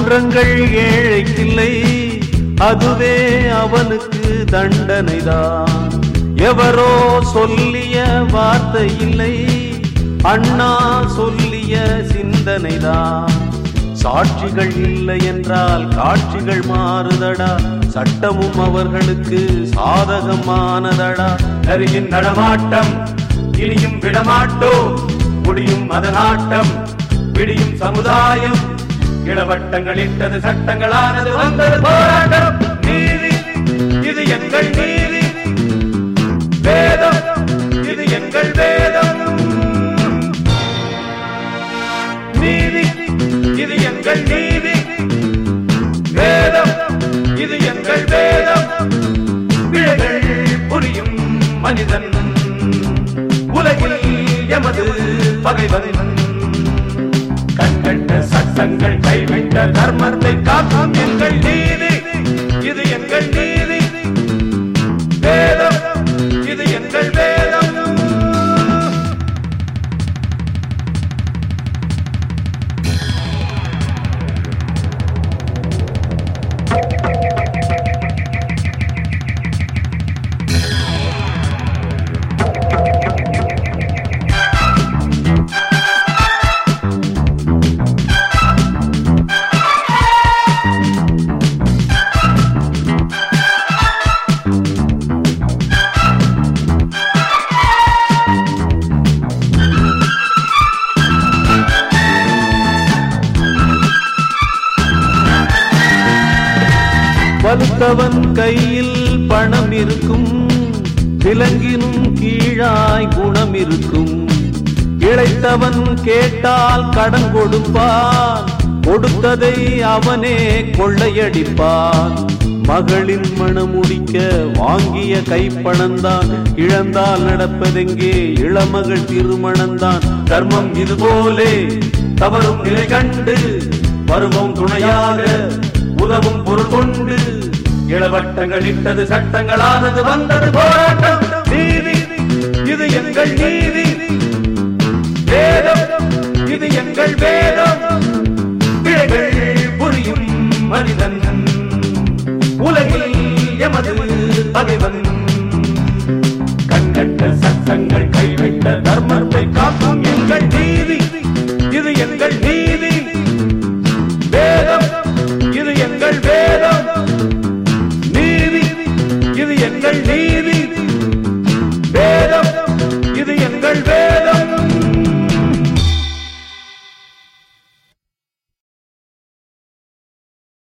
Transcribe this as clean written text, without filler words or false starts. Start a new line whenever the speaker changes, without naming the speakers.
குற்றங்கள் ஏழைக்கில்லை, அதுவே அவனுக்கு தண்டனைதான். எவரோ சொல்லிய வார்த்தை இல்லை, அண்ணா சொல்லிய சிந்தனைதான். சாட்சிகள் இல்லை என்றால் காட்சிகள் மாறுதடா, சட்டமும் அவர்களுக்கு சாதகமானதடா.
நரியின் நடமாட்டம் இனியும் விடமாட்டோம், முடியும் மதநாட்டம் விடியும் சமுதாயம். இளவட்டங்களிட்டது சட்டங்களானது வந்தது போராட்டம். நீதி இது எங்கள் நீதி, வேதம் இது எங்கள் வேதம். நீதி இது எங்கள் நீதி, வேதம் இது எங்கள் வேதம். பிழைகள் புரியும் மனிதன் உலகில் எமது பகைவன். கண்கண்ட சட்டங்கள் கைவிட்ட தர்மத்தை காக்கும் எங்கள் நீதி, இது எங்கள் நீதி, வேதம் இது எங்கள் வேதம்.
வலுத்தவன் கையில் பணம் இருக்கும், விலங்கினும் கீழாய் குணம் இருக்கும். இளைத்தவன் கேட்டால் கடன் கொடுப்பான், கொடுத்ததை அவனே கொள்ளையடிப்பான். மகளின் மணமுடிக்க வாங்கிய கைப்பணந்தான், இழந்தால் நடப்பதெங்கே இளமகள் திருமணந்தான். தர்மம் இதுபோலே தவறும் நிலை கண்டு வருவோம் துணையாக, உதவும் பொருள் கொண்டு. இளவட்டங்கள் இட்டது சட்டங்களானது வந்தது போராட்டம். நீதி இது எங்கள் நீதி, வேதம் இது எங்கள் வேதம். பிழைகள் புரியும் மனிதன் உலகில் எமது பகைவன். கண்கட்ட சட்டங்கள் கைவிட்ட தர்மம்